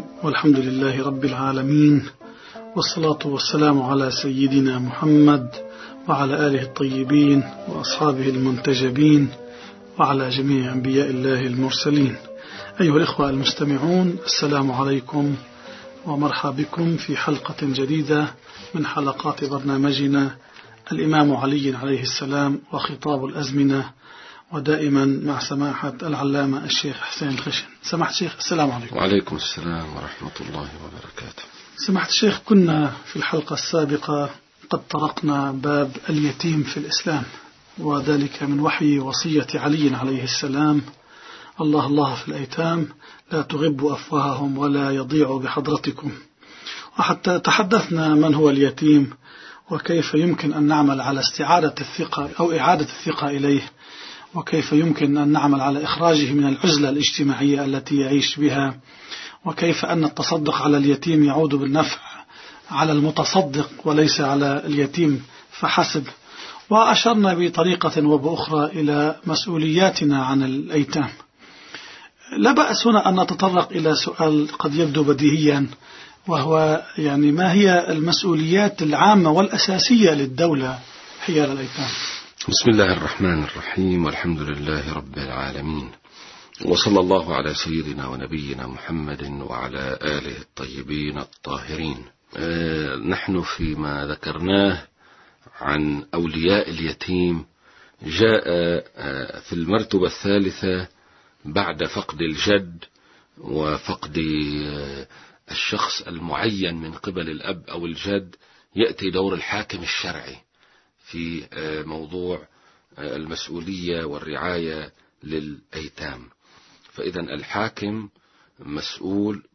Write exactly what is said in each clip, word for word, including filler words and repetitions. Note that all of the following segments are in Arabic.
الرحيم، والحمد لله رب العالمين، والصلاة والسلام على سيدنا محمد وعلى آله الطيبين وأصحابه المنتجبين وعلى جميع أنبياء الله المرسلين. أيها الإخوة المستمعون، السلام عليكم ومرحبا بكم في حلقة جديدة من حلقات برنامجنا الإمام علي عليه السلام وخطاب الأزمنة، ودائما مع سماحة العلامة الشيخ حسين الخشن. سماحة الشيخ، السلام عليكم. وعليكم السلام ورحمة الله وبركاته. سماحة الشيخ، كنا في الحلقة السابقة قد طرقنا باب اليتيم في الإسلام، وذلك من وحي وصية علي عليه السلام: الله الله في الأيتام لا تغبوا أفواههم ولا يضيعوا بحضرتكم. وحتى تحدثنا من هو اليتيم وكيف يمكن أن نعمل على استعادة الثقة أو إعادة الثقة إليه، وكيف يمكن أن نعمل على إخراجه من العزلة الاجتماعية التي يعيش بها، وكيف أن التصدق على اليتيم يعود بالنفع على المتصدق وليس على اليتيم فحسب. وأشرنا بطريقة وبأخرى إلى مسؤولياتنا عن الأيتام. لا بأس هنا أن نتطرق إلى سؤال قد يبدو بديهيا، وهو يعني ما هي المسؤوليات العامة والأساسية للدولة حيال الأيتام؟ بسم الله الرحمن الرحيم، والحمد لله رب العالمين، وصلى الله على سيدنا ونبينا محمد وعلى آله الطيبين الطاهرين. آه نحن فيما ذكرناه عن أولياء اليتيم جاء آه في المرتبة الثالثة بعد فقد الجد وفقد آه الشخص المعين من قبل الأب أو الجد، يأتي دور الحاكم الشرعي في موضوع المسؤولية والرعاية للأيتام. فإذا الحاكم مسؤول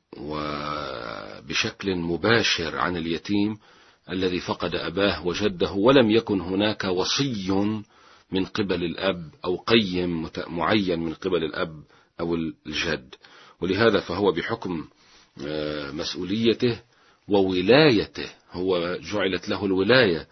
وبشكل مباشر عن اليتيم الذي فقد أباه وجده، ولم يكن هناك وصي من قبل الأب أو قيم معين من قبل الأب أو الجد، ولهذا فهو بحكم مسؤوليته وولايته، هو جعلت له الولاية،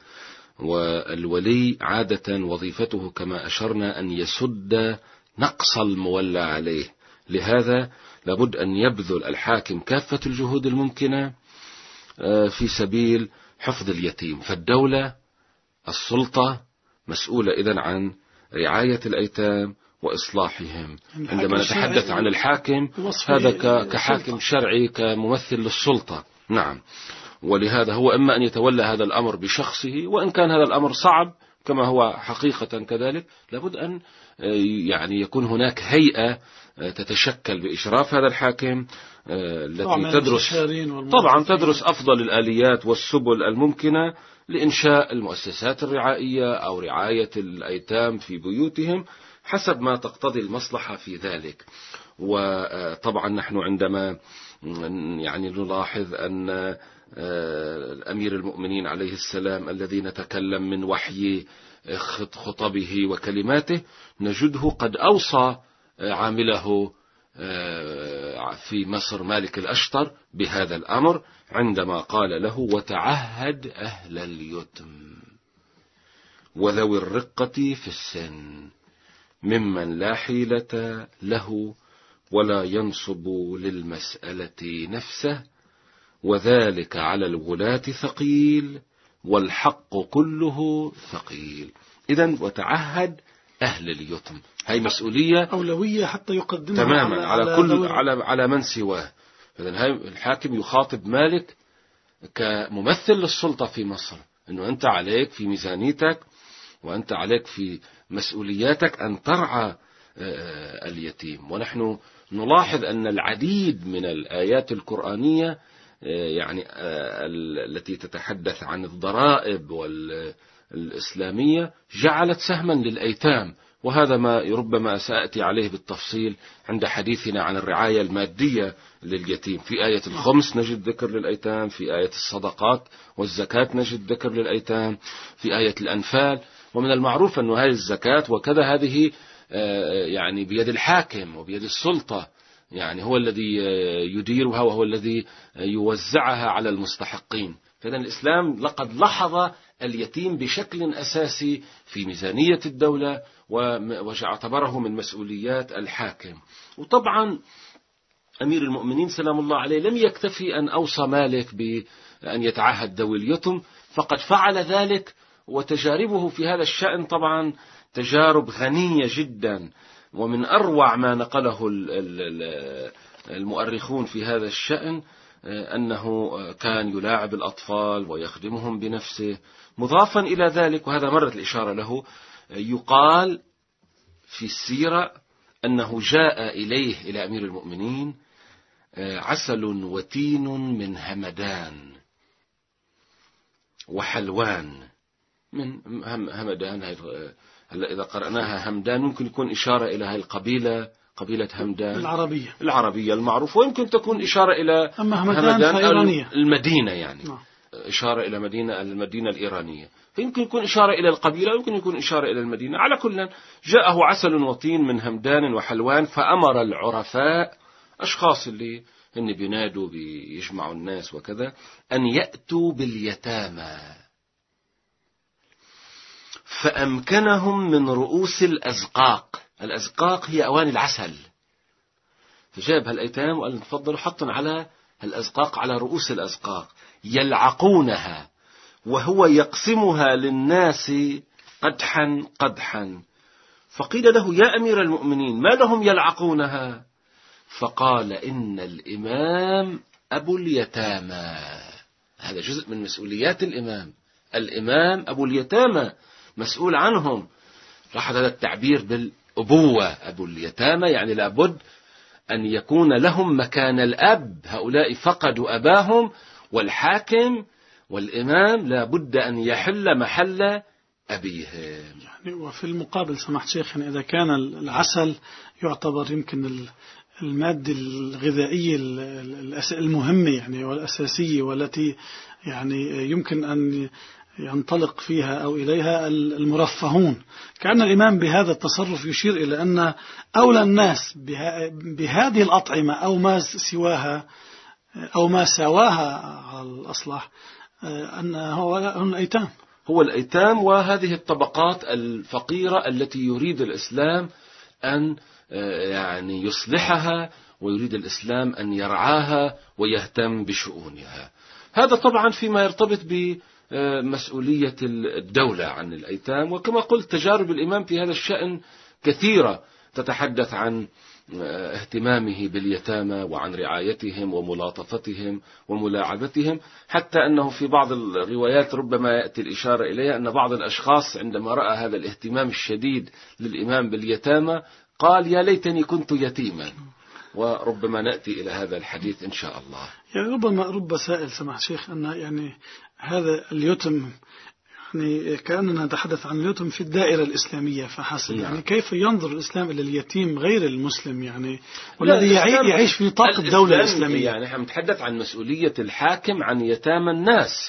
والولي عادة وظيفته كما أشرنا أن يسد نقص المولى عليه. لهذا لابد أن يبذل الحاكم كافة الجهود الممكنة في سبيل حفظ اليتيم. فالدولة السلطة مسؤولة إذن عن رعاية الأيتام وإصلاحهم. عندما نتحدث عن الحاكم هذا كحاكم شرعي كممثل للسلطة، نعم، ولهذا هو إما أن يتولى هذا الأمر بشخصه، وإن كان هذا الأمر صعب كما هو حقيقة كذلك، لابد أن يعني يكون هناك هيئة تتشكل بإشراف هذا الحاكم التي تدرس طبعا تدرس أفضل الآليات والسبل الممكنة لإنشاء المؤسسات الرعائية أو رعاية الأيتام في بيوتهم حسب ما تقتضي المصلحة في ذلك. وطبعا نحن عندما يعني نلاحظ أن الأمير المؤمنين عليه السلام الذي نتكلم من وحي خطبه وكلماته نجده قد أوصى عامله في مصر مالك الأشتر بهذا الأمر عندما قال له: وتعهد أهل اليتم وذوي الرقة في السن ممن لا حيلة له ولا ينصب للمسألة نفسه، وذلك على الولاة ثقيل والحق كله ثقيل. إذن وتعهد أهل اليتم، هي مسؤولية أولوية حتى يقدمها تماما على, على كل على على من سواه. إذن هاي الحاكم يخاطب مالك كممثل للسلطة في مصر، إنه أنت عليك في ميزانيتك وأنت عليك في مسؤولياتك أن ترعى اليتيم. ونحن نلاحظ أن العديد من الآيات القرآنية يعني التي تتحدث عن الضرائب والإسلامية جعلت سهما للأيتام، وهذا ما ربما سأتي عليه بالتفصيل عند حديثنا عن الرعاية المادية لليتيم. في آية الخمس نجد ذكر للأيتام، في آية الصدقات والزكاة نجد ذكر للأيتام، في آية الأنفال. ومن المعروف أن هذه الزكاة وكذا هذه يعني بيد الحاكم وبيد السلطة، يعني هو الذي يديرها وهو الذي يوزعها على المستحقين. فإذا الإسلام لقد لاحظ اليتيم بشكل أساسي في ميزانية الدولة واعتبره من مسؤوليات الحاكم. وطبعا أمير المؤمنين سلام الله عليه لم يكتفي أن أوصى مالك بأن يتعهد ذوي اليتم، فقد فعل ذلك. وتجاربه في هذا الشأن طبعا تجارب غنية جدا، ومن أروع ما نقله المؤرخون في هذا الشأن أنه كان يلاعب الأطفال ويخدمهم بنفسه. مضافا إلى ذلك، وهذا مرت الإشارة له، يقال في السيرة أنه جاء إليه إلى أمير المؤمنين عسل وتين من همدان وحلوان. من همدان هلا إذا قرأناها همدان ممكن يكون إشارة إلى هذه القبيلة، قبيلة همدان العربية العربية المعروفة، ويمكن تكون إشارة إلى أما همدان همدان المدينة، يعني نعم. إشارة إلى مدينة المدينة الإيرانية، فيمكن يكون إشارة إلى القبيلة، يمكن يكون إشارة إلى المدينة. على كل، جاءه عسل وطين من همدان وحلوان، فأمر العرفاء، أشخاص اللي هن بينادوا بيجمعوا الناس وكذا، أن يأتوا باليتامى، فأمكنهم من رؤوس الأزقاق. الأزقاق هي أواني العسل، فجاب هالأيتام وقال تفضلوا حطن على الأزقاق، على رؤوس الأزقاق، يلعقونها وهو يقسمها للناس قدحا قدحا. فقيل له يا أمير المؤمنين ما لهم يلعقونها؟ فقال إن الإمام أبو اليتامى. هذا جزء من مسؤوليات الإمام، الإمام أبو اليتامى مسؤول عنهم. لاحظ هذا التعبير بالأبوة، أبو اليتامى يعني لابد أن يكون لهم مكان الأب، هؤلاء فقدوا أباهم، والحاكم والإمام لابد أن يحل محل أبيهم. يعني وفي المقابل سمحت شيخ، إذا كان العسل يعتبر يمكن المادة الغذائية المهمة يعني والأساسية، والتي يعني يمكن أن ينطلق فيها أو إليها المرفهون، كأن الإمام بهذا التصرف يشير إلى أن أولى الناس بهذه الأطعمة أو ما سواها أو ما سواها على الأصلح أن هو الأيتام، هو الأيتام وهذه الطبقات الفقيرة التي يريد الإسلام أن يعني يصلحها، ويريد الإسلام أن يرعاها ويهتم بشؤونها. هذا طبعا فيما يرتبط بمسؤولية الدولة عن الأيتام. وكما قلت تجارب الإمام في هذا الشأن كثيرة، تتحدث عن اهتمامه باليتامى وعن رعايتهم وملاطفتهم وملاعبتهم، حتى أنه في بعض الروايات ربما يأتي الإشارة إليها أن بعض الأشخاص عندما رأى هذا الاهتمام الشديد للإمام باليتامى قال يا ليتني كنت يتيما. وربما نأتي إلى هذا الحديث إن شاء الله. يعني ربما رب سائل سمع شيخ أن يعني هذا اليتم، يعني كأننا نتحدث عن اليتم في الدائرة الإسلامية فحسب، نعم. يعني كيف ينظر الإسلام إلى اليتيم غير المسلم يعني والذي يعيش في نطاق الدولة الإسلامية؟ يعني نحن نتحدث عن مسؤولية الحاكم عن يتامى الناس،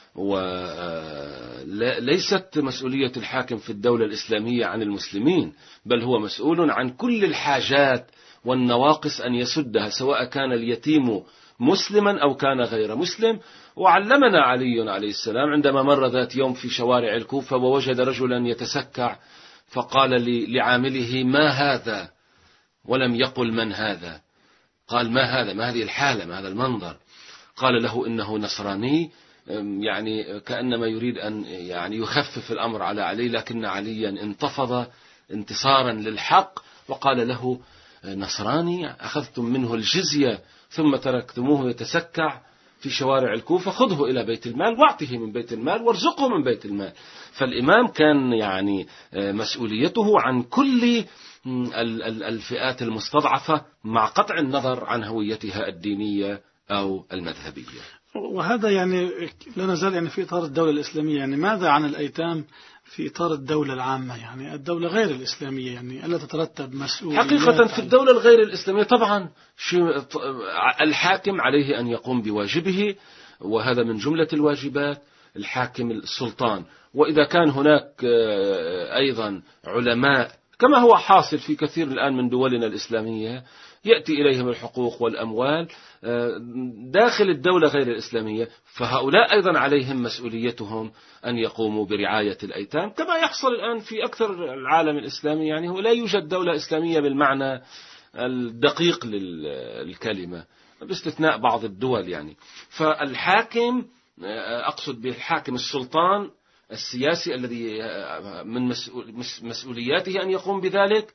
وليست مسؤولية الحاكم في الدولة الإسلامية عن المسلمين، بل هو مسؤول عن كل الحاجات والنواقص أن يسدها، سواء كان اليتيم مسلما أو كان غير مسلم. وعلمنا علي عليه السلام عندما مر ذات يوم في شوارع الكوفة ووجد رجلا يتسكع، فقال لعامله ما هذا، ولم يقل من هذا، قال ما هذا، ما هذه الحالة، ما هذا المنظر؟ قال له إنه نصراني، يعني كأنما يريد أن يعني يخفف الأمر على علي، لكن عليا انتفض انتصارا للحق وقال له نصراني أخذتم منه الجزية ثم تركتموه يتسكع في شوارع الكوفة، خذه إلى بيت المال واعطه من بيت المال وارزقه من بيت المال. فالإمام كان يعني مسؤوليته عن كل الفئات المستضعفة مع قطع النظر عن هويتها الدينية أو المذهبية. وهذا يعني لا نزال يعني في إطار الدولة الإسلامية. يعني ماذا عن الأيتام في إطار الدولة العامة، يعني الدولة غير الإسلامية، يعني ألا تترتب مسؤوليات؟ حقيقة في الدولة الغير الإسلامية طبعا الحاكم عليه أن يقوم بواجبه، وهذا من جملة الواجبات الحاكم السلطان. وإذا كان هناك أيضا علماء كما هو حاصل في كثير الآن من دولنا الإسلامية، يأتي إليهم الحقوق والأموال داخل الدولة غير الإسلامية، فهؤلاء أيضا عليهم مسؤوليتهم أن يقوموا برعاية الأيتام، كما يحصل الآن في أكثر العالم الإسلامي. يعني هو لا يوجد دولة إسلامية بالمعنى الدقيق للكلمة باستثناء بعض الدول يعني. فالحاكم أقصد بالحاكم السلطان السياسي الذي من مسؤولياته أن يقوم بذلك،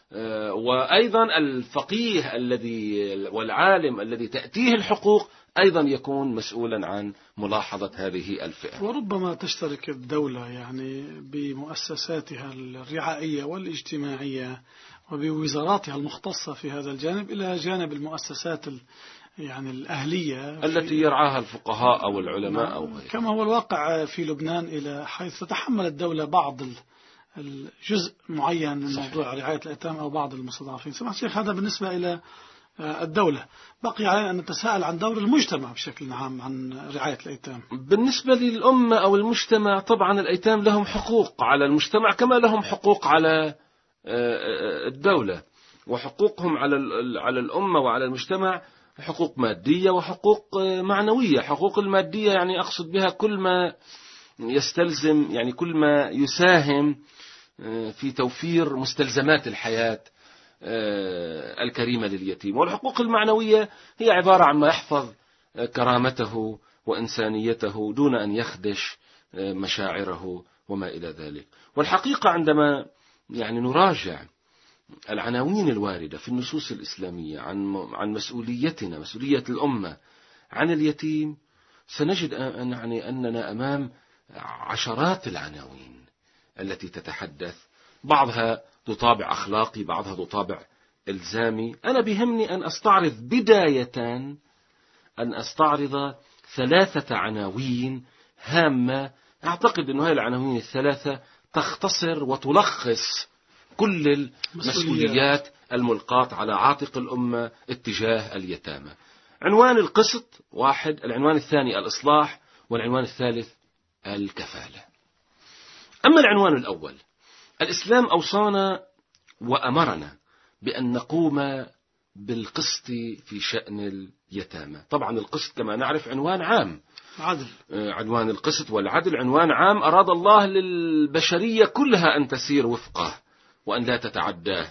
وأيضا الفقيه الذي والعالم الذي تأتيه الحقوق أيضا يكون مسؤولا عن ملاحظة هذه الفئة. وربما تشترك الدولة يعني بمؤسساتها الرعائية والاجتماعية وبوزاراتها المختصة في هذا الجانب إلى جانب المؤسسات يعني الأهلية التي يرعاها الفقهاء أو العلماء أو غيره، كما هو الواقع في لبنان، إلى حيث تتحمل الدولة بعض الجزء معين من موضوع رعاية الأيتام أو بعض المستضعفين. سمعت شيخ، هذا بالنسبة إلى الدولة. بقي علينا أن نتساءل عن دور المجتمع بشكل عام عن رعاية الأيتام. بالنسبة للأمة أو المجتمع، طبعا الأيتام لهم حقوق على المجتمع كما لهم حقوق على الدولة، وحقوقهم على على الأمة وعلى المجتمع حقوق مادية وحقوق معنوية. حقوق المادية يعني أقصد بها كل ما يستلزم، يعني كل ما يساهم في توفير مستلزمات الحياة الكريمة لليتيم. والحقوق المعنوية هي عبارة عن ما يحفظ كرامته وإنسانيته دون أن يخدش مشاعره وما إلى ذلك. والحقيقة عندما يعني نراجع العناوين الواردة في النصوص الإسلامية عن عن مسؤوليتنا، مسؤولية الأمة عن اليتيم، سنجد أن يعني أننا أمام عشرات العناوين التي تتحدث، بعضها ذو طابع أخلاقي، بعضها ذو طابع إلزامي. أنا بهمني أن أستعرض بداية أن أستعرض ثلاثة عناوين هامة. أعتقد أن هذه العناوين الثلاثة تختصر وتلخص كل المسؤوليات الملقاة على عاتق الأمة اتجاه اليتامى. عنوان القسط واحد، العنوان الثاني الإصلاح، والعنوان الثالث الكفالة. أما العنوان الأول، الإسلام أوصانا وأمرنا بأن نقوم بالقسط في شأن اليتامى. طبعا القسط كما نعرف عنوان عام، عدل. عنوان القسط والعدل عنوان عام أراد الله للبشرية كلها أن تسير وفقه وأن لا تتعداه.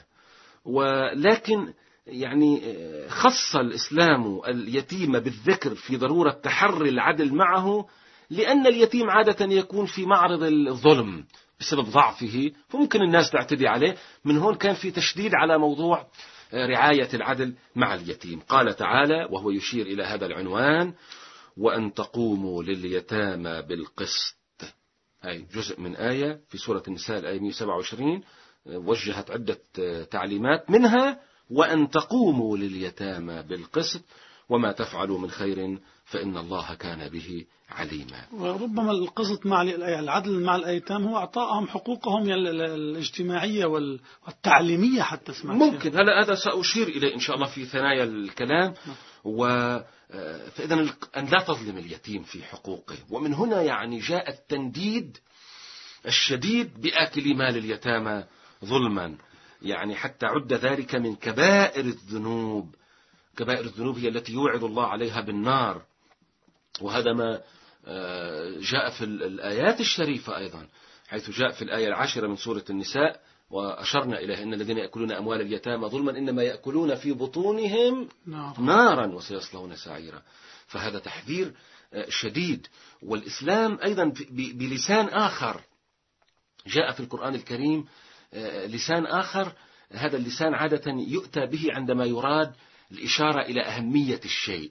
ولكن يعني خص الإسلام اليتيم بالذكر في ضرورة تحري العدل معه، لأن اليتيم عادة يكون في معرض الظلم بسبب ضعفه، فممكن الناس تعتدي عليه. من هون كان في تشديد على موضوع رعاية العدل مع اليتيم. قال تعالى وهو يشير إلى هذا العنوان: وأن تقوموا لليتامى بالقسط. هاي جزء من آية في سورة النساء الآية مئة وسبعة وعشرين، وجهت عدة تعليمات، منها وأن تقوموا لليتامى بالقسط وما تفعلوا من خير فإن الله كان به عليما. وربما القسط مع العدل مع الأيتام هو إعطائهم حقوقهم الاجتماعية والتعليمية حتى. سمعت ممكن هلا هذا سأشير إليه إن شاء الله في ثنايا الكلام. و فإذا أن لا تظلم اليتيم في حقوقه. ومن هنا يعني جاء التنديد الشديد بآكل مال اليتامى ظلما، يعني حتى عد ذلك من كبائر الذنوب. كبائر الذنوب هي التي يوعد الله عليها بالنار، وهذا ما جاء في الآيات الشريفة أيضا، حيث جاء في الآية العاشرة من سورة النساء وأشرنا إليه: إن الذين يأكلون أموال اليتامى ظلما إنما يأكلون في بطونهم نارا وسيصلون سعيرا. فهذا تحذير شديد. والإسلام أيضا بلسان آخر جاء في القرآن الكريم، لسان آخر. هذا اللسان عادة يؤتى به عندما يراد الإشارة إلى أهمية الشيء.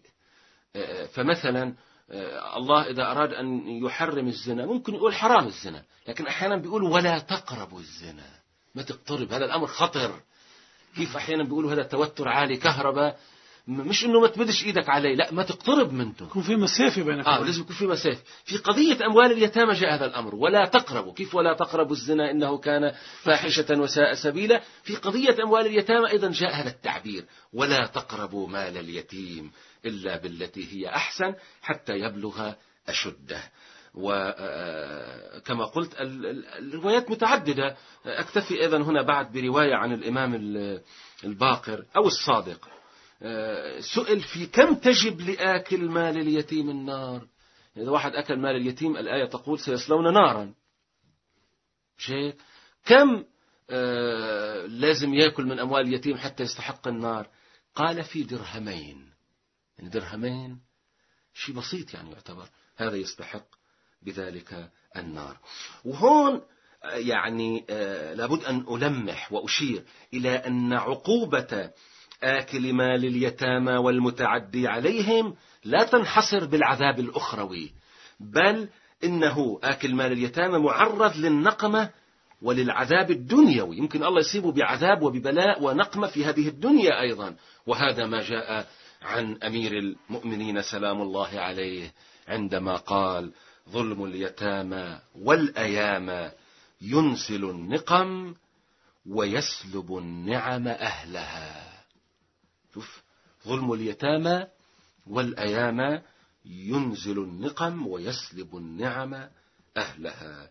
فمثلا الله إذا أراد أن يحرم الزنا ممكن يقول حرام الزنا، لكن أحيانا بيقول ولا تقربوا الزنا، ما تقترب، هذا الأمر خطر. كيف أحيانا بيقولوا هذا توتر عالي، كهرباء، مش إنه ما تمدش إيدك عليه، لا ما تقترب منه، يكون في مسافة بينك. آه لازم يكون في مسافة. في قضية أموال اليتامى جاء هذا الأمر، ولا تقربوا. كيف ولا تقربوا الزنا إنه كان فاحشة وساء سبيلا؟ في قضية أموال اليتامى أيضا جاء هذا التعبير: ولا تقربوا مال اليتيم إلا بالتي هي أحسن حتى يبلغ أشده. وكما قلت الروايات متعددة. أكتفي أيضا هنا بعد برواية عن الإمام الباقر أو الصادق، سئل في كم تجب لآكل مال اليتيم النار. إذا واحد أكل مال اليتيم الآية تقول سيصلون نارا. شيء كم آه لازم يأكل من أموال اليتيم حتى يستحق النار؟ قال في درهمين. يعني درهمين شيء بسيط يعني يعتبر، هذا يستحق بذلك النار. وهون يعني آه لابد أن ألمح وأشير إلى أن عقوبة آكل مال اليتامى والمتعدي عليهم لا تنحصر بالعذاب الأخروي، بل إنه آكل مال اليتامى معرض للنقمة وللعذاب الدنيوي، يمكن الله يصيبه بعذاب وببلاء ونقمة في هذه الدنيا أيضا. وهذا ما جاء عن أمير المؤمنين سلام الله عليه عندما قال: ظلم اليتامى والأيامى ينزل النقم ويسلب النعم أهلها. شوف، ظلم اليتامى والأيامى ينزل النقم ويسلب النعم أهلها.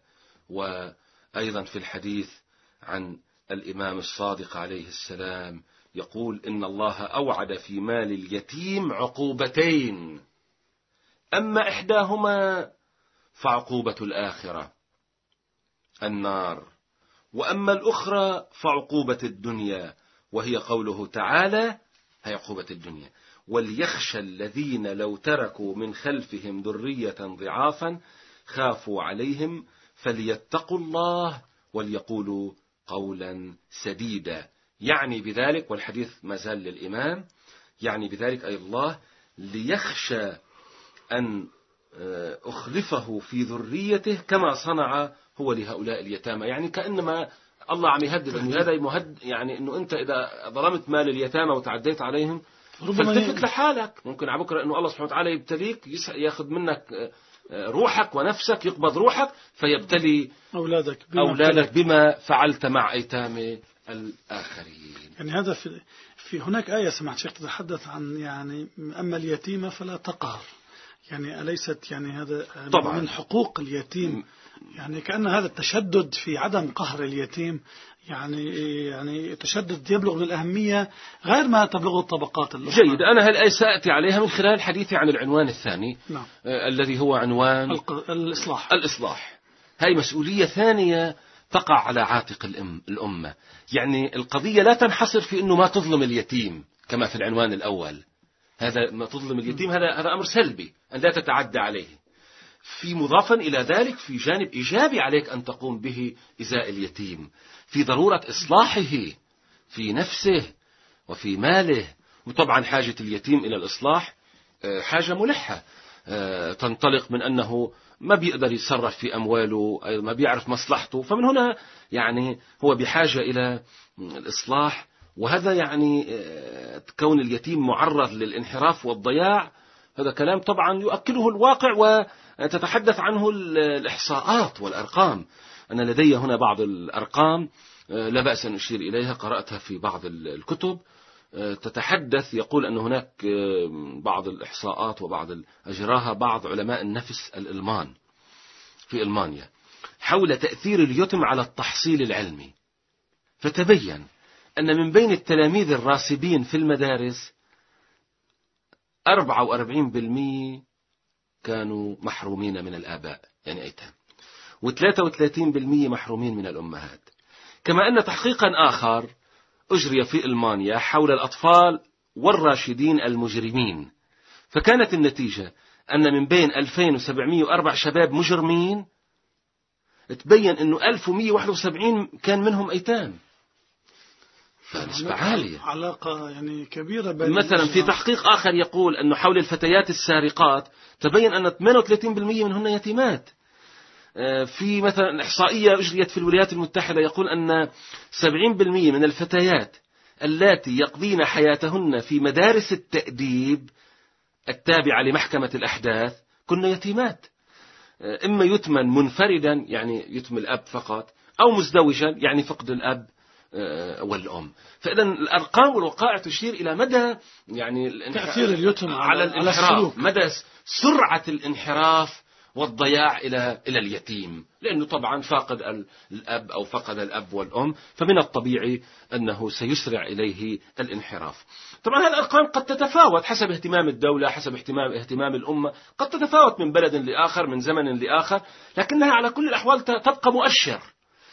وأيضا في الحديث عن الإمام الصادق عليه السلام يقول: إن الله أوعد في مال اليتيم عقوبتين، أما إحداهما فعقوبة الآخرة النار، وأما الأخرى فعقوبة الدنيا، وهي قوله تعالى، هي عقوبة الدنيا: وليخشى الذين لو تركوا من خلفهم ذرية ضعافا خافوا عليهم فليتقوا الله وليقولوا قولا سديدا. يعني بذلك، والحديث ما زال للإمام، يعني بذلك أي الله ليخشى أن أخلفه في ذريته كما صنع هو لهؤلاء اليتامى. يعني كأنما الله عم يهدد أنه هذا مهد، يعني أنه أنت إذا ظلمت مال اليتامى وتعديت عليهم فالتفت لحالك، ممكن على بكرة أنه الله سبحانه وتعالى يبتليك، يأخذ منك روحك ونفسك، يقبض روحك فيبتلي أولادك بما, أولادك بما فعلت مع أيتام الآخرين. يعني هذا في, في هناك آية سمعت شيخ تتحدث عن يعني أما اليتيمة فلا تقهر، يعني أليست يعني هذا طبعا من حقوق اليتيم، يعني كأن هذا التشدد في عدم قهر اليتيم يعني يعني تشدد يبلغ للأهمية غير ما تبلغه الطبقات الأخرى. جيد، أنا هالآية سأتي عليها من خلال الحديث عن العنوان الثاني. نعم. آه الذي هو عنوان الإصلاح. الإصلاح. هاي مسؤولية ثانية تقع على عاتق الأم الأمة. يعني القضية لا تنحصر في أنه ما تظلم اليتيم كما في العنوان الأول، هذا ما تظلم اليتيم هذا هذا أمر سلبي أن لا تتعدى عليه. في مضافا إلى ذلك في جانب إيجابي عليك أن تقوم به إزاء اليتيم، في ضرورة إصلاحه في نفسه وفي ماله. وطبعا حاجة اليتيم إلى الإصلاح حاجة ملحة، تنطلق من أنه ما بيقدر يتصرف في أمواله، ما بيعرف مصلحته، فمن هنا يعني هو بحاجة إلى الإصلاح. وهذا يعني كون اليتيم معرض للانحراف والضياع، هذا كلام طبعا يؤكله الواقع وتتحدث عنه الإحصاءات والأرقام. أنا لدي هنا بعض الأرقام لا بأس أن أشير إليها، قرأتها في بعض الكتب تتحدث، يقول أن هناك بعض الإحصاءات وبعض أجراها بعض علماء النفس الألمان في ألمانيا حول تأثير اليتم على التحصيل العلمي، فتبين أن من بين التلاميذ الراسبين في المدارس أربعة وأربعين بالمئة كانوا محرومين من الآباء، يعني أيتام، وثلاثة وثلاثين بالمئة محرومين من الأمهات. كما أن تحقيقا آخر أجري في ألمانيا حول الأطفال والراشدين المجرمين، فكانت النتيجة أن من بين ألفين وسبعمئة وأربعة شباب مجرمين تبين أنه ألف ومئة وواحد وسبعين كان منهم أيتام، فنسبة عالية، علاقة يعني كبيرة بين. مثلا في تحقيق آخر يقول أنه حول الفتيات السارقات تبين أن ثمانية وثلاثين بالمئة منهن يتيمات. في مثلا إحصائية أجريت في الولايات المتحدة يقول أن سبعين بالمئة من الفتيات اللاتي يقضين حياتهن في مدارس التأديب التابعة لمحكمة الأحداث كن يتيمات، إما يتما منفردا يعني يتم الأب فقط، أو مزدوجا يعني فقد الأب والأم. فإذا الأرقام والوقائع تشير إلى مدى يعني تأثير اليتم على الانحراف، مدى سرعة الانحراف والضياع إلى إلى اليتيم، لأنه طبعا فاقد الأب أو فقد الأب والأم، فمن الطبيعي أنه سيسرع إليه الانحراف. طبعا هذه الأرقام قد تتفاوت حسب اهتمام الدولة، حسب اهتمام اهتمام الأمة، قد تتفاوت من بلد لآخر، من زمن لآخر، لكنها على كل الأحوال تبقى مؤشر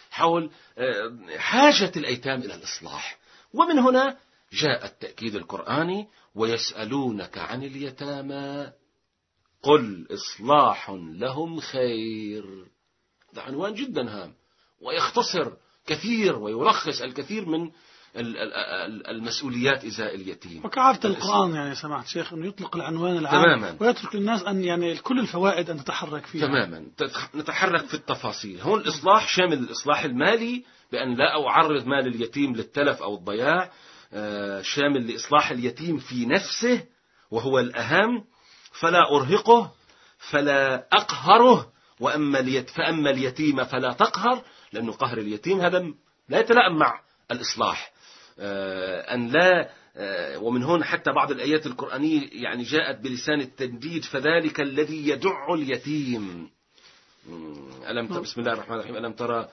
حول حاجة الأيتام إلى الإصلاح. ومن هنا جاء التأكيد القرآني: ويسألونك عن اليتامى قل إصلاح لهم خير. هذا عنوان جدا هام ويختصر كثير ويلخص الكثير من المسؤوليات إزاء اليتيم. وكعادة القرآن يعني سمعت شيخ أنه يطلق العنوان العام تماما، ويترك للناس أن يعني كل الفوائد أن تتحرك فيها تماما. نتحرك في التفاصيل. هون الإصلاح شامل الإصلاح المالي بأن لا أعرض مال اليتيم للتلف أو الضياع، شامل لإصلاح اليتيم في نفسه وهو الأهم، فلا أرهقه فلا أقهره، وأما اليت فأما اليتيم فلا تقهر، لأنه قهر اليتيم هذا لا يتلائم مع الإصلاح. أن لا ومن هون حتى بعض الآيات القرآنية يعني جاءت بلسان التنديد: فذلك الذي يدع اليتيم. ألم ترى بسم الله الرحمن الرحيم ألم ترى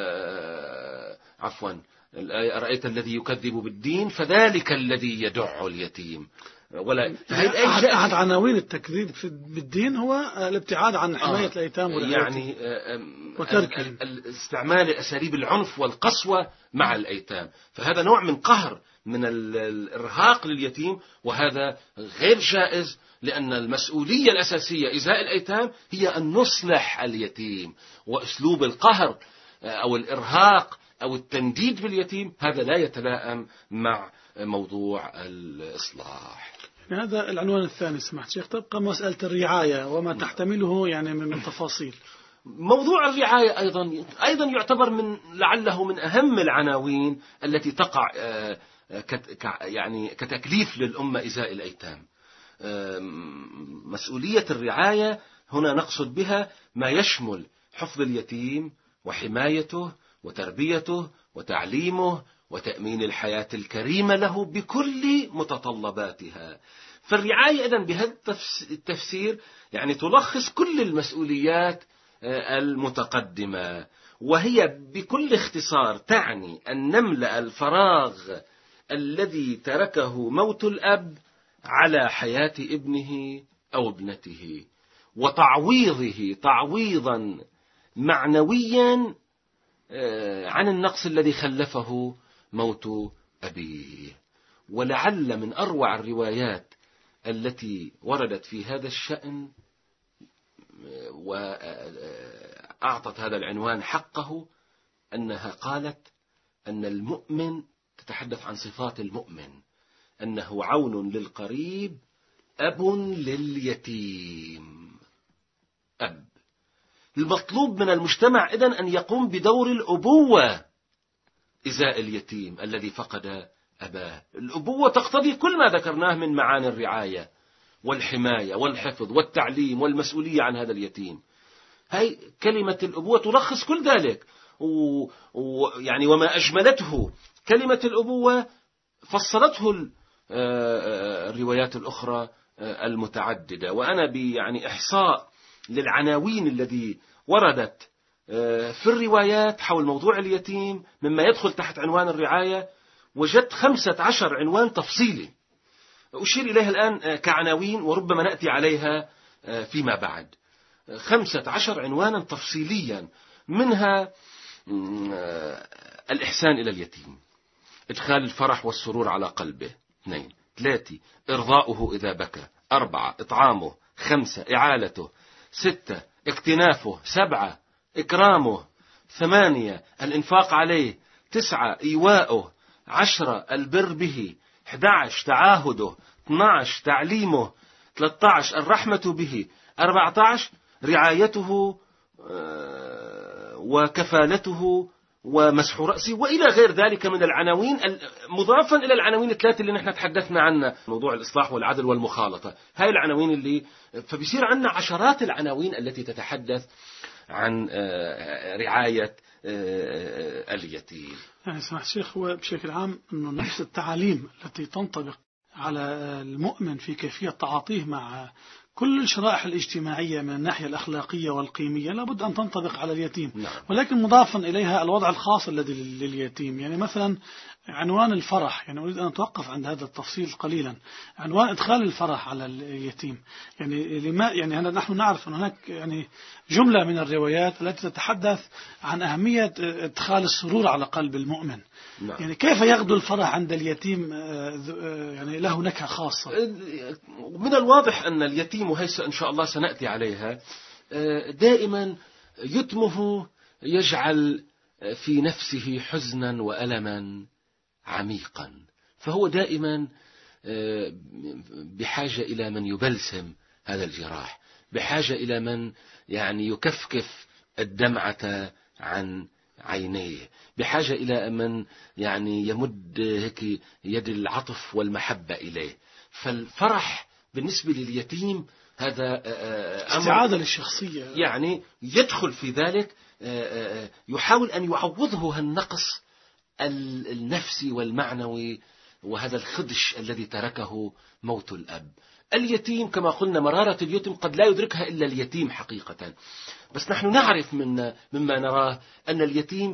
عفوا الآية: أرأيت الذي يكذب بالدين فذلك الذي يدع اليتيم. ولا أحد, أحد عناوين التكذيب بالدين هو الابتعاد عن حماية آه الأيتام يعني وتركهم، استعمال أساليب العنف والقسوة مع الأيتام. فهذا نوع من قهر، من الإرهاق لليتيم، وهذا غير جائز، لأن المسؤولية الأساسية إزاء الأيتام هي أن نصلح اليتيم. وأسلوب القهر أو الإرهاق أو التنديد باليتيم هذا لا يتلائم مع موضوع الإصلاح. هذا العنوان الثاني سمحت شيخ. تبقى مسألة الرعاية وما تحتمله يعني من تفاصيل. موضوع الرعاية أيضا أيضا يعتبر من لعله من أهم العناوين التي تقع يعني كتكليف للأمة إزاء الأيتام. مسؤولية الرعاية هنا نقصد بها ما يشمل حفظ اليتيم وحمايته وتربيته وتعليمه وتأمين الحياة الكريمة له بكل متطلباتها. فالرعاية إذن بهذا التفسير يعني تلخص كل المسؤوليات المتقدمة، وهي بكل اختصار تعني أن نملأ الفراغ الذي تركه موت الأب على حياة ابنه أو ابنته، وتعويضه تعويضا معنويا عن النقص الذي خلفه موت أبيه. ولعل من أروع الروايات التي وردت في هذا الشأن وأعطت هذا العنوان حقه أنها قالت أن المؤمن، تتحدث عن صفات المؤمن، أنه عون للقريب أب لليتيم. أب. المطلوب من المجتمع إذن أن يقوم بدور الأبوة إزاء اليتيم الذي فقد أباه. الأبوة تقتضي كل ما ذكرناه من معاني الرعاية والحماية والحفظ والتعليم والمسؤولية عن هذا اليتيم. هاي كلمة الأبوة تلخص كل ذلك، ويعني وما أجملته كلمة الأبوة فصلته الروايات الأخرى المتعددة. وأنا يعني إحصاء للعناوين الذي وردت في الروايات حول موضوع اليتيم مما يدخل تحت عنوان الرعاية، وجدت خمسة عشر عنوان تفصيلي أشير إليها الآن كعناوين وربما نأتي عليها فيما بعد. خمسة عشر عنوانا تفصيليا، منها الإحسان إلى اليتيم، إدخال الفرح والسرور على قلبه. اثنين. ثلاثة. إرضاؤه إذا بكى. أربعة. إطعامه. خمسة. إعالته. ستة. اكتنافه. سبعة. إكرامه. ثمانية. الإنفاق عليه. تسعة. إيواؤه. عشرة. البر به. أحد عشر. تعاهده. اثني عشر. تعليمه. ثلاثة عشر. الرحمة به. أربعة عشر. رعايته وكفالته ومسح رأسه، وإلى غير ذلك من العناوين، مضافا إلى العناوين الثلاثة اللي نحن تحدثنا عنها، موضوع الإصلاح والعدل والمخالطة. هاي العناوين اللي فبيصير عندنا عشرات العناوين التي تتحدث عن رعاية اليتيم. يعني سمح الشيخ، هو بشكل عام أنه نفس التعاليم التي تنطبق على المؤمن في كيفية تعاطيه مع كل الشرائح الاجتماعية من الناحية الأخلاقية والقيمية لابد أن تنطبق على اليتيم. نعم. ولكن مضافا إليها الوضع الخاص الذي لليتيم. يعني مثلا عنوان الفرح، يعني أريد أن أتوقف عند هذا التفصيل قليلا. عنوان إدخال الفرح على اليتيم، يعني لما يعني نحن نعرف أن هناك يعني جملة من الروايات التي تتحدث عن أهمية إدخال السرور على قلب المؤمن. نعم. يعني كيف يغدو الفرح عند اليتيم؟ يعني له نكهة خاصة. من الواضح أن اليتيم، وهي إن شاء الله سنأتي عليها، دائما يتمه يجعل في نفسه حزنا وألما عميقا، فهو دائما بحاجة إلى من يبلسم هذا الجراح، بحاجة إلى من يعني يكفكف الدمعة عن عينيه، بحاجة إلى من يعني يمد هيك يد العطف والمحبة إليه. فالفرح بالنسبة لليتيم هذا استعادة للشخصية، يعني يدخل في ذلك، يحاول أن يعوضه النقص النفسي والمعنوي وهذا الخدش الذي تركه موت الأب. اليتيم كما قلنا مرارة اليتيم قد لا يدركها إلا اليتيم حقيقة، بس نحن نعرف من مما نراه أن اليتيم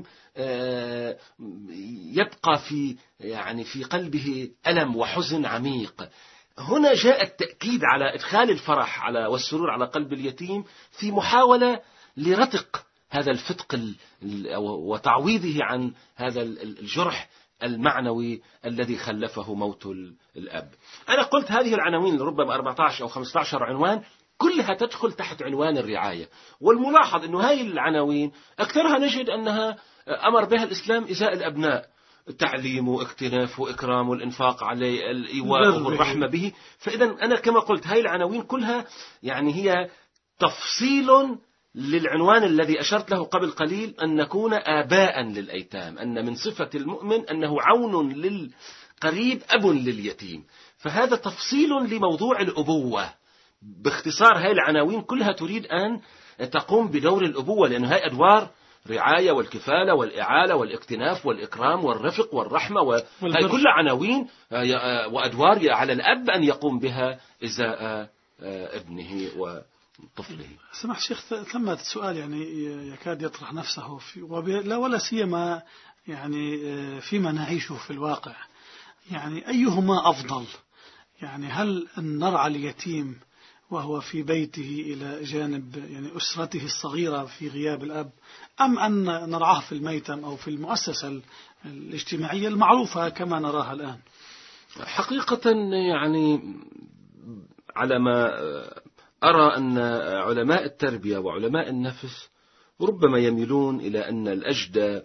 يبقى في يعني في قلبه ألم وحزن عميق. هنا جاء التأكيد على إدخال الفرح على والسرور على قلب اليتيم في محاولة لرتق هذا الفتق وتعويضه عن هذا الجرح المعنوي الذي خلفه موت الأب. أنا قلت هذه العناوين ربما أربعة عشر أو خمسة عشر عنوان كلها تدخل تحت عنوان الرعاية، والملاحظ أن هذه العناوين أكثرها نجد أنها أمر بها الإسلام إزاء الأبناء، التعليم واكتناف وإكرام والإنفاق عليه، الإيواء والرحمة به. فإذا أنا كما قلت هذه العناوين كلها يعني هي تفصيل للعنوان الذي أشرت له قبل قليل، أن نكون آباء للأيتام، أن من صفة المؤمن أنه عون للقريب أب لليتيم. فهذا تفصيل لموضوع الأبوة. باختصار هذه العناوين كلها تريد أن تقوم بدور الأبوة، لأن هذه أدوار رعاية والكفالة والإعالة والاكتناف والإكرام والرفق والرحمة، وهي كل عناوين وأدوار على الأب أن يقوم بها إزاء ابنه وطفله. سمح شيخ، ثم سؤال يعني يكاد يطرح نفسه في ولا ولا سيما يعني فيما نعيشه في الواقع، يعني أيهما أفضل؟ يعني هل أن نرعى اليتيم وهو في بيته إلى جانب يعني أسرته الصغيرة في غياب الأب، أم أن نرعاه في الميتم أو في المؤسسة الاجتماعية المعروفة كما نراها الآن؟ حقيقة يعني على ما أرى أن علماء التربية وعلماء النفس ربما يميلون إلى أن الأجدى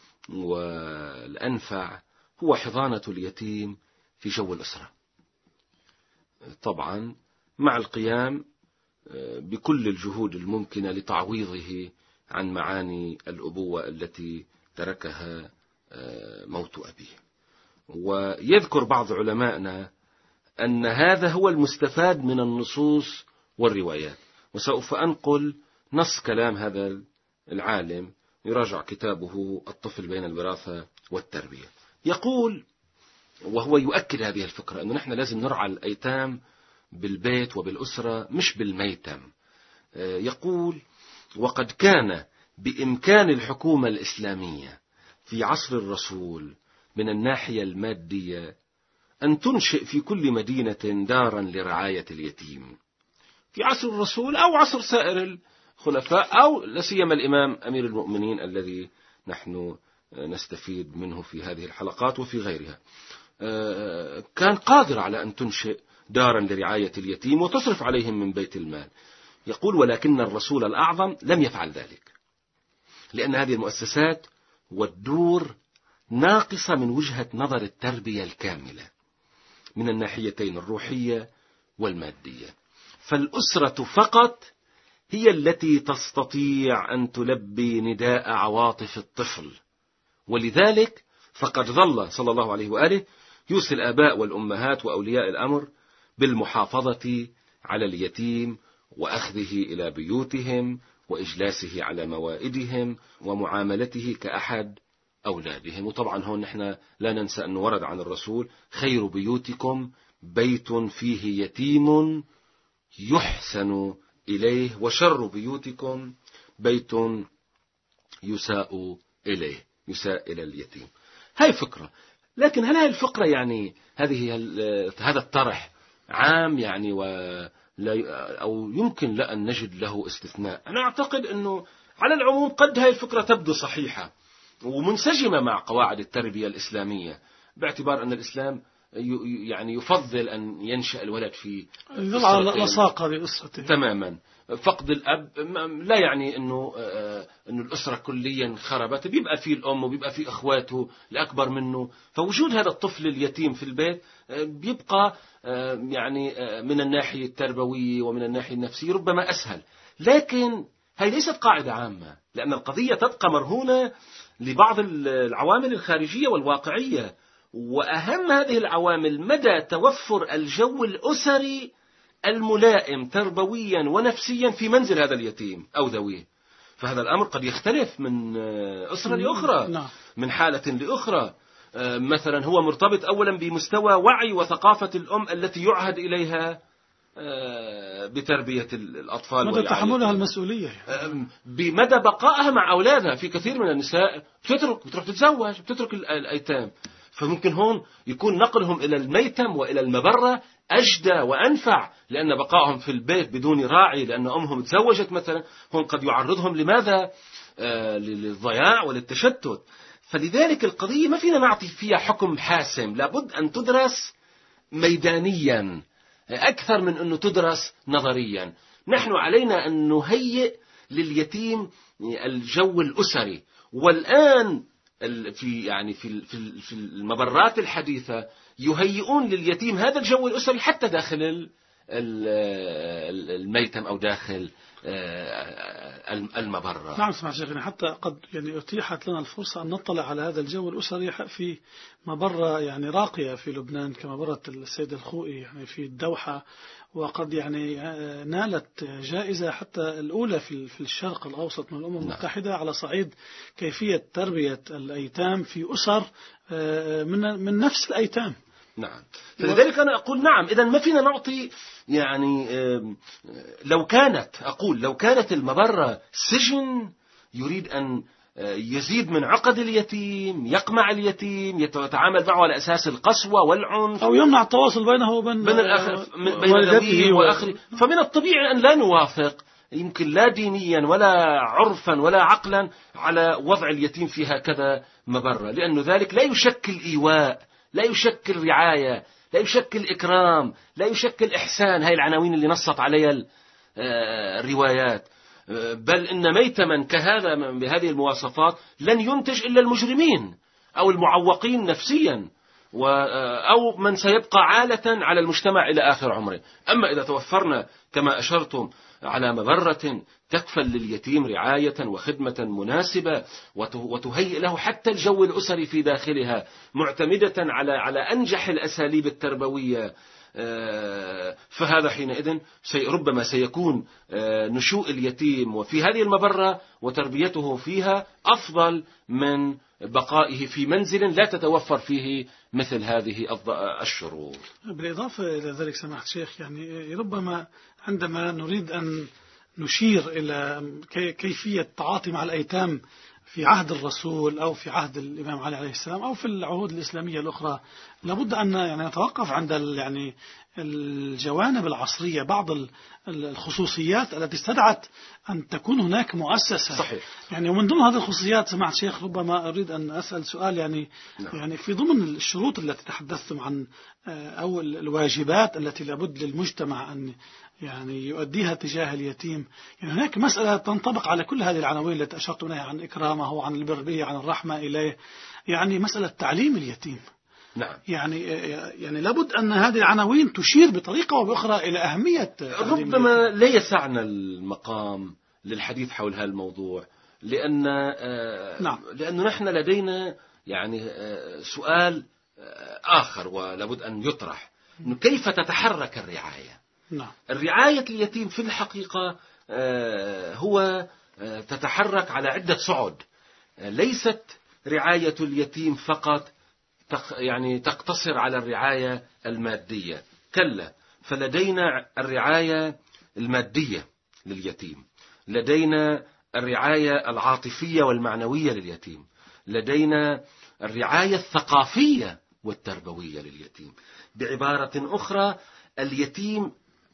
والأنفع هو حضانة اليتيم في جو الأسرة، طبعا مع القيام بكل الجهود الممكنة لتعويضه عن معاني الأبوة التي تركها موت أبيه. ويذكر بعض علمائنا أن هذا هو المستفاد من النصوص والروايات، وسوف أنقل نص كلام هذا العالم، يراجع كتابه الطفل بين الوراثة والتربية. يقول وهو يؤكد هذه الفكرة أنه نحن لازم نرعى الأيتام بالبيت وبالأسرة مش بالميتم. يقول: وقد كان بإمكان الحكومة الإسلامية في عصر الرسول من الناحية المادية أن تنشئ في كل مدينة دارا لرعاية اليتيم، في عصر الرسول أو عصر سائر الخلفاء، أو لسيما الإمام أمير المؤمنين الذي نحن نستفيد منه في هذه الحلقات وفي غيرها. كان قادر على أن تنشئ دارا لرعاية اليتيم وتصرف عليهم من بيت المال. يقول: ولكن الرسول الأعظم لم يفعل ذلك، لأن هذه المؤسسات والدور ناقصة من وجهة نظر التربية الكاملة من الناحيتين الروحية والمادية. فالأسرة فقط هي التي تستطيع أن تلبي نداء عواطف الطفل، ولذلك فقد ظل صلى الله عليه وآله يوصي الآباء والأمهات وأولياء الأمر بالمحافظة على اليتيم وأخذه إلى بيوتهم وإجلاسه على موائدهم ومعاملته كأحد أولادهم. وطبعا هون نحن لا ننسى أنه ورد عن الرسول: خير بيوتكم بيت فيه يتيم يحسن إليه، وشر بيوتكم بيت يساء إليه، يساء إلى اليتيم. هاي فكرة. لكن هل هاي الفكرة يعني هذه هذا الطرح عام يعني ولا أو يمكن لا أن نجد له استثناء؟ أنا أعتقد أنه على العموم قد هاي الفكرة تبدو صحيحة ومنسجمة مع قواعد التربية الإسلامية، باعتبار أن الإسلام يعني يفضل أن ينشأ الولد في لصاقة بأسرته تماما. فقد الأب لا يعني أنه أنه الأسرة كليا خربت، بيبقى فيه الأم وبيبقى فيه أخواته الأكبر منه، فوجود هذا الطفل اليتيم في البيت بيبقى يعني من الناحية التربوية ومن الناحية النفسية ربما أسهل. لكن هذه ليست قاعدة عامة، لأن القضية تبقى مرهونة لبعض العوامل الخارجية والواقعية، وأهم هذه العوامل مدى توفر الجو الأسري الملائم تربويا ونفسيا في منزل هذا اليتيم أو ذويه. فهذا الأمر قد يختلف من أسرة لأخرى، من حالة لأخرى. مثلا هو مرتبط أولا بمستوى وعي وثقافة الأم التي يعهد إليها بتربية الأطفال، مدى تحملها المسؤولية، بمدى بقائها مع أولادها. في كثير من النساء بتترك بتروح تتزوج، بتترك الأيتام، فممكن هون يكون نقلهم إلى الميتم وإلى المبرة أجدى وأنفع، لأن بقائهم في البيت بدون راعي لأن أمهم تزوجت مثلا هون قد يعرضهم لماذا؟ آه للضياع وللتشتت. فلذلك القضية ما فينا نعطي فيها حكم حاسم، لابد أن تدرس ميدانيا أكثر من أنه تدرس نظريا. نحن علينا أن نهيئ لليتيم الجو الأسري. والآن في يعني في في المبرات الحديثة يهيئون لليتيم هذا الجو الأسري حتى داخل الميتم أو داخل المبرة. نعم سمع شيخنا، حتى قد يعني أتيحت لنا الفرصة أن نطلع على هذا الجو الأسري في مبرة يعني راقية في لبنان كمبرة السيد الخوئي يعني في الدوحة، وقد يعني نالت جائزة حتى الأولى في في الشرق الأوسط من الأمم المتحدة على صعيد كيفية تربية الأيتام في أسر من من نفس الأيتام. نعم. فلذلك أنا أقول نعم، إذا ما فينا نعطي يعني لو كانت أقول لو كانت المبرة سجن يريد أن يزيد من عقد اليتيم، يقمع اليتيم، يتعامل معه على أساس القسوة والعنف، أو يمنع التواصل بينه وبين بين الآخر بين ذويه وآخره، فمن الطبيعي أن لا نوافق يمكن لا دينيا ولا عرفا ولا عقلا على وضع اليتيم في هكذا مبرة، لأن ذلك لا يشكل إيواء، لا يشكل رعاية، لا يشكل إكرام، لا يشكل إحسان. هاي العناوين اللي نصت عليها الروايات. بل إن ميتما كهذا بهذه المواصفات لن ينتج إلا المجرمين أو المعوقين نفسيا، أو من سيبقى عالة على المجتمع إلى آخر عمره. أما إذا توفرنا كما أشرتم على مبرة تكفل لليتيم رعاية وخدمة مناسبة وتهيئ له حتى الجو الأسري في داخلها، معتمدة على على أنجح الأساليب التربوية، فهذا حينئذ ربما سيكون نشوء اليتيم وفي هذه المبرة وتربيته فيها أفضل من بقائه في منزل لا تتوفر فيه مثل هذه الشروط. بالإضافة إلى ذلك سماحة الشيخ، يعني ربما عندما نريد أن نشير إلى كيفية التعاطي مع الأيتام في عهد الرسول أو في عهد الإمام علي عليه السلام أو في العهود الإسلامية الأخرى، لابد أن يعني نتوقف عند يعني الجوانب العصرية، بعض الخصوصيات التي استدعت أن تكون هناك مؤسسة. صحيح. يعني ومن ضمن هذه الخصوصيات سماحة الشيخ ربما أريد أن أسأل سؤال يعني نعم. يعني في ضمن الشروط التي تحدثتم عن أو الواجبات التي لابد للمجتمع أن يعني يؤديها تجاه اليتيم، يعني هناك مسألة تنطبق على كل هذه العناوين التي أشرت إليها عن إكرامه وعن البر به عن الرحمة إليه، يعني مسألة تعليم اليتيم. نعم. يعني يعني لابد أن هذه العناوين تشير بطريقة أو بأخرى إلى أهمية. ربما لا يسعنا المقام للحديث حول هذا الموضوع، لأن نعم. لأنه نحن لدينا يعني سؤال آخر ولابد أن يطرح، إنه كيف تتحرك الرعاية؟ نعم. الرعاية اليتيم في الحقيقة هو تتحرك على عدة صعد، ليست رعاية اليتيم فقط يعني تقتصر على الرعاية المادية، كلا، فلدينا الرعاية المادية لليتيم، لدينا الرعاية العاطفية والمعنوية لليتيم، لدينا الرعاية الثقافية والتربوية لليتيم. بعبارة أخرى، اليتيم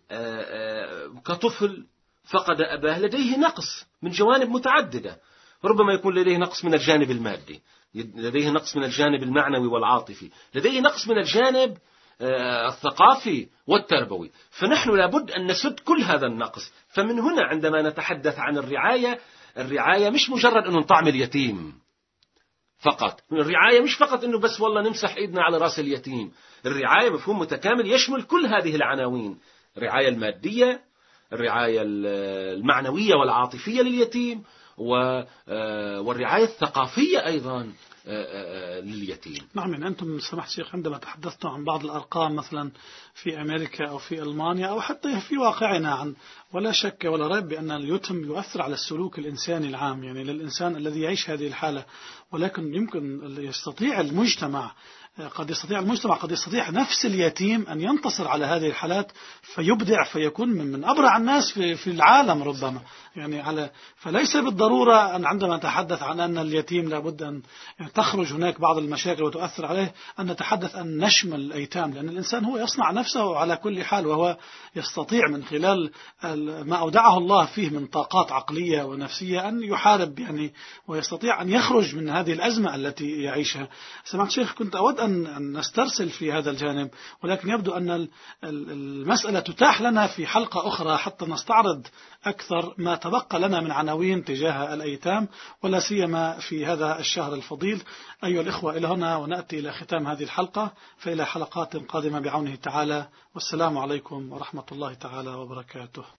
كطفل فقد أباه لديه نقص من جوانب متعددة، ربما يكون لديه نقص من الجانب المادي، لديه نقص من الجانب المعنوي والعاطفي، لديه نقص من الجانب الثقافي والتربوي، فنحن لابد أن نسد كل هذا النقص. فمن هنا عندما نتحدث عن الرعاية، الرعاية مش مجرد أنه نطعم اليتيم فقط، الرعاية مش فقط أنه بس والله نمسح إيدنا على رأس اليتيم، الرعاية مفهوم متكامل يشمل كل هذه العناوين: الرعاية المادية، الرعاية المعنوية والعاطفية لليتيم، والرعاية الثقافية أيضا لليتيم. نعم، يعني أنتم سمحت شيخ عندما تحدثتم عن بعض الأرقام مثلا في أمريكا أو في ألمانيا أو حتى في واقعنا، عن ولا شك ولا ريب بأن اليتم يؤثر على السلوك الإنساني العام، يعني للإنسان الذي يعيش هذه الحالة. ولكن يمكن يستطيع المجتمع قد يستطيع المجتمع قد يستطيع نفس اليتيم أن ينتصر على هذه الحالات فيبدع، فيكون من, من أبرع الناس في, في العالم ربما. يعني على فليس بالضرورة أن عندما نتحدث عن أن اليتيم لابد أن يعني تخرج هناك بعض المشاكل وتؤثر عليه أن نتحدث أن نشمل الأيتام، لأن الإنسان هو يصنع نفسه على كل حال، وهو يستطيع من خلال ما أودعه الله فيه من طاقات عقلية ونفسية أن يحارب يعني، ويستطيع أن يخرج من هذه الأزمة التي يعيشها. سمعت شيخ، كنت أود أن نسترسل في هذا الجانب، ولكن يبدو أن المسألة تتاح لنا في حلقة أخرى حتى نستعرض أكثر ما تبقى لنا من عناوين تجاه الأيتام، ولا سيما في هذا الشهر الفضيل. أيها الإخوة، إلى هنا ونأتي إلى ختام هذه الحلقة، فإلى حلقات قادمة بعونه تعالى، والسلام عليكم ورحمة الله تعالى وبركاته.